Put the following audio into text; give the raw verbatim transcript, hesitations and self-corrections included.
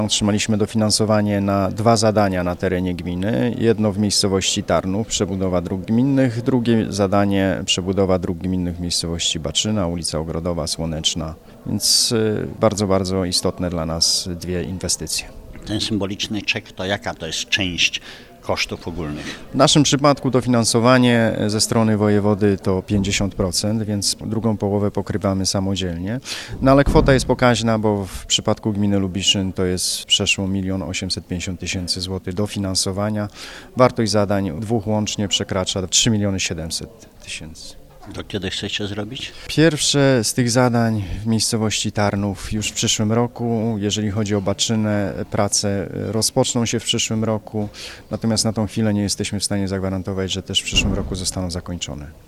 Otrzymaliśmy dofinansowanie na dwa zadania na terenie gminy. Jedno w miejscowości Tarnów, przebudowa dróg gminnych, drugie zadanie przebudowa dróg gminnych w miejscowości Baczyna, ulica Ogrodowa, Słoneczna. Więc bardzo, bardzo istotne dla nas dwie inwestycje. Ten symboliczny czek to jaka to jest część kosztów ogólnych? W naszym przypadku dofinansowanie ze strony wojewody to pięćdziesiąt procent, więc drugą połowę pokrywamy samodzielnie. No ale kwota jest pokaźna, bo w przypadku gminy Lubiszyn to jest przeszło milion osiemset pięćdziesiąt tysięcy złotych dofinansowania. Wartość zadań dwóch łącznie przekracza trzy miliony siedemset tysięcy. To kiedy chcecie zrobić? Pierwsze z tych zadań w miejscowości Tarnów już w przyszłym roku. Jeżeli chodzi o Baczynę, prace rozpoczną się w przyszłym roku, natomiast na tą chwilę nie jesteśmy w stanie zagwarantować, że też w przyszłym roku zostaną zakończone.